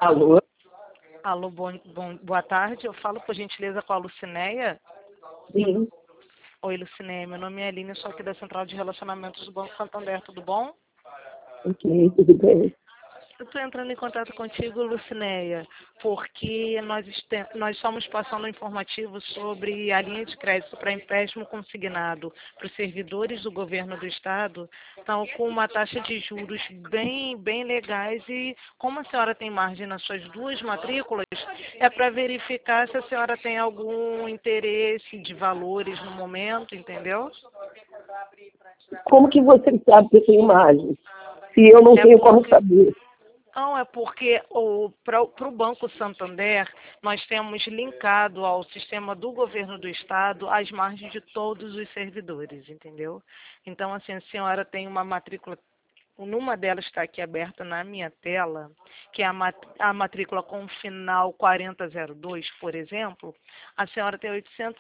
Alô? Alô, boa tarde. Eu falo, por gentileza, com a Lucinéia. Sim. Oi, Lucinéia. Meu nome é Aline, eu sou aqui da Central de Relacionamentos do Banco Santander. Tudo bom? Ok, tudo bem. Eu estou entrando em contato contigo, Lucinéia, porque nós estamos passando um informativo sobre a linha de crédito para empréstimo consignado para os servidores do governo do estado, estão com uma taxa de juros bem legais e como a senhora tem margem nas suas duas matrículas, é para verificar se a senhora tem algum interesse de valores no momento, entendeu? Como que você sabe que eu tenho margem? Se eu não tenho como saber. Não, é porque para o Banco Santander, nós temos linkado ao sistema do governo do estado as margens de todos os servidores, entendeu? Então, assim, a senhora tem uma matrícula, numa delas está aqui aberta na minha tela, que é a matrícula com final 4002, por exemplo, a senhora tem R$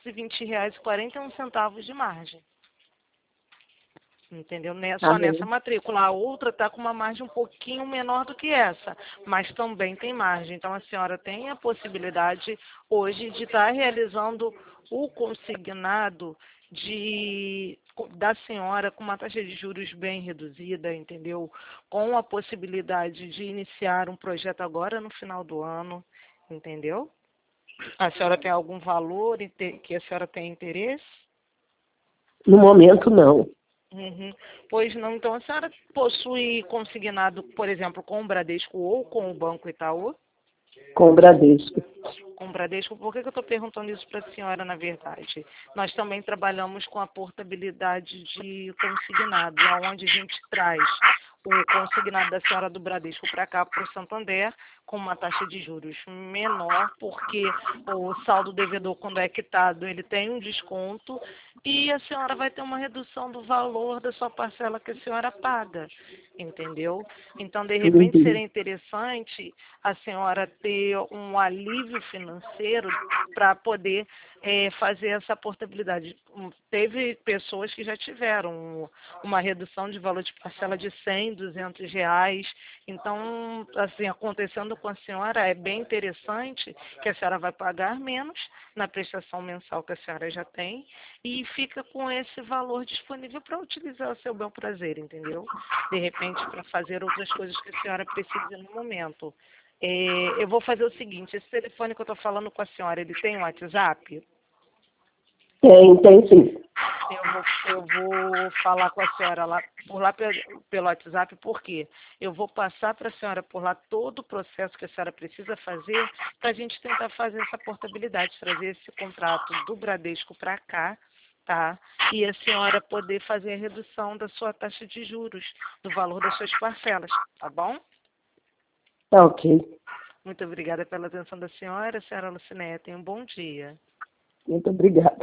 820,41 de margem. Entendeu? Só nessa matrícula. A outra está com uma margem um pouquinho menor do que essa, mas também tem margem. Então, a senhora tem a possibilidade hoje de estar realizando o consignado da senhora com uma taxa de juros bem reduzida, entendeu? Com a possibilidade de iniciar um projeto agora no final do ano, entendeu? A senhora tem algum valor que a senhora tem interesse? No momento, não. Uhum. Pois não, então a senhora possui consignado, por exemplo, com o Bradesco ou com o Banco Itaú? Com o Bradesco. Com o Bradesco, por que eu estou perguntando isso para a senhora, na verdade? Nós também trabalhamos com a portabilidade de consignado, onde a gente traz o consignado da senhora do Bradesco para cá, para o Santander, com uma taxa de juros menor, porque o saldo devedor, quando é quitado, ele tem um desconto e a senhora vai ter uma redução do valor da sua parcela que a senhora paga, entendeu? Então, de repente, seria interessante a senhora ter um alívio financeiro para poder fazer essa portabilidade. Teve pessoas que já tiveram uma redução de valor de parcela de R$ 100, R$ 200. Então, assim, acontecendo com a senhora, é bem interessante que a senhora vai pagar menos na prestação mensal que a senhora já tem e fica com esse valor disponível para utilizar ao seu bel prazer, entendeu? De repente, para fazer outras coisas que a senhora precisa no momento. Eu vou fazer o seguinte, esse telefone que eu estou falando com a senhora, ele tem um WhatsApp? Tem sim. Eu vou falar com a senhora por lá pelo WhatsApp, porque eu vou passar para a senhora por lá todo o processo que a senhora precisa fazer para a gente tentar fazer essa portabilidade, trazer esse contrato do Bradesco para cá, tá? E a senhora poder fazer a redução da sua taxa de juros, do valor das suas parcelas, tá bom? Tá ok. Muito obrigada pela atenção da senhora Lucinéia. Tenha um bom dia. Muito obrigada.